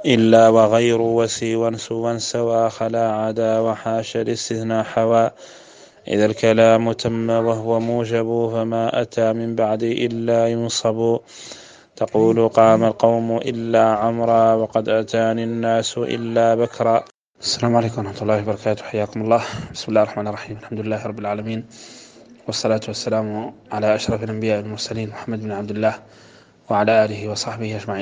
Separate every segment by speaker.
Speaker 1: إلا وغير وسيوا سوا سوى خلا عدا وحاش الاستثناء حوى إذا الكلام تم وهو موجب فما أتى من بعد إلا ينصب تقول قام القوم إلا عمرا وقد أتاني الناس إلا بكرا. السلام عليكم ورحمة الله وبركاته، حياكم الله. بسم الله الرحمن الرحيم، الحمد لله رب العالمين، والصلاة والسلام على أشرف الأنبياء والمرسلين محمد بن عبد الله وعلى آله وصحبه أجمعين.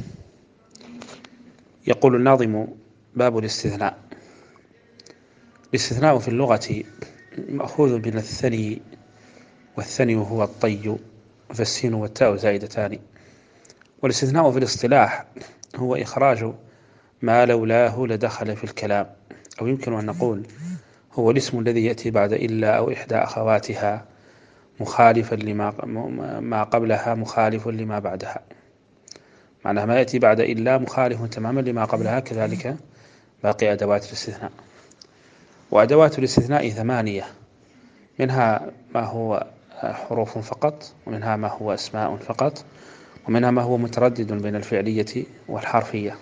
Speaker 1: يقول الناظم: باب الاستثناء. الاستثناء في اللغة مأخوذ من الثني، والثني هو الطي، فالسين والتاء زائدتان. والاستثناء في الاصطلاح هو إخراج ما لولاه لدخل في الكلام، أو يمكن أن نقول هو الاسم الذي يأتي بعد إلا أو إحدى أخواتها مخالفا ما قبلها مخالف لما بعدها. معنى ما يأتي بعد إلا مخالف تماما لما قبلها، كذلك باقي أدوات الاستثناء. وأدوات الاستثناء 8، منها ما هو حروف فقط، ومنها ما هو أسماء فقط، ومنها ما هو متردد بين الفعلية والحرفية.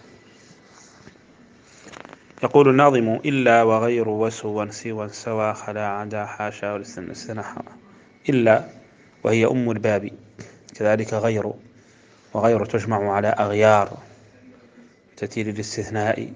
Speaker 1: يقول الناظم: إلا وغير وسوا سوى سوى خلا عدا حاشا والاستثناء حوى. إلا وهي أم الباب، كذلك غير، وغير تجمع على أغيار تأتي للاستثناء،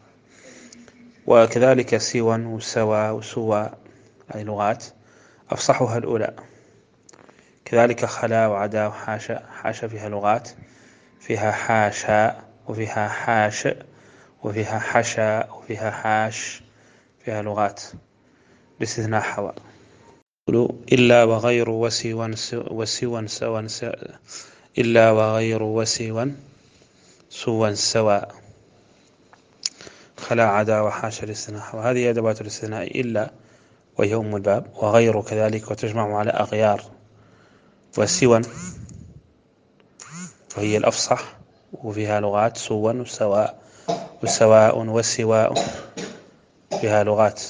Speaker 1: وكذلك سوى وسوى وسوى، أي لغات أفصحها الأولى. كذلك خلا وعدا وحاشا، حاشا فيها لغات، فيها حاشا وفيها حاش وفيها حشا وفيها حاش، فيها لغات. باستثناء حوى. إلا وغير وسوا سوا إلا وغير وسوا سوا سوا خلا عدا وحاشا الاستثناء. وهذه أدوات الاستثناء: إلا وهي أم الباب، وغير كذلك وتجمع على أغيار، وسوا وهي الأفصح وفيها لغات، سوا وسواء وسواء وسواء فيها لغات.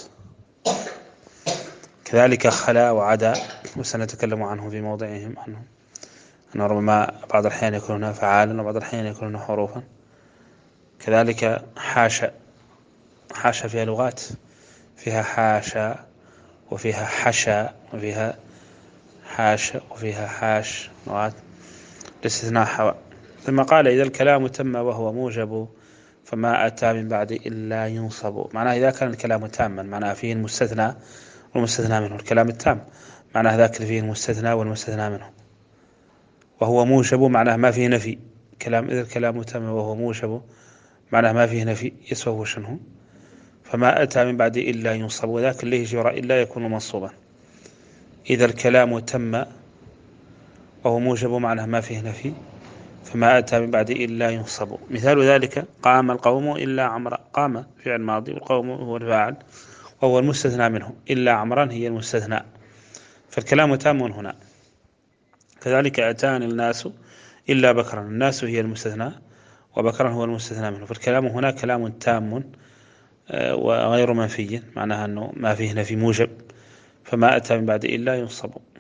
Speaker 1: كذلك خلا وعدا، وسنتكلم عنه في موضعهم عنه، أنه ربما بعض الأحيان يكون هنا فعالا وبعض الأحيان يكون هنا حروفا. كذلك حاشا، حاشا فيها لغات، فيها حاشا وفيها حشا وفيها حاش وفيها حاش، لغات. الاستثناء حوى. ثم قال: إذا الكلام تم وهو موجب فما أتى من بعد إلا ينصب. معناه إذا كان الكلام تاما، معناه فيه المستثنى والمستثنى منه. الكلام التام معناه ذاك فيه المستثنى والمستثنى منه. وهو موجب معناه ما فيه نفي. إذا الكلام تم وهو موجب معناه ما فيه نفي، يسوه شنه. فما أتى من بعد إلا ينصب، وذاك اللي يجي وراء إلا يكون منصوبا. إذا الكلام تم وهو موجب معناه ما فيه نفي، فما أتى من بعد إلا ينصب. مثال ذلك: قام القوم إلا عمرا. قام فعل ماضي، والقوم هو الفاعل وهو المستثنى منه، إلا عمرا هي المستثنى، فالكلام تام هنا. كذلك أتاني الناس إلا بكرا، الناس هي المستثنى وبكرا هو المستثنى منه، فالكلام هنا كلام تام وغير منفي، معناها أنه ما فيه نفي موجب. فما أتى من بعد إلا ينصب.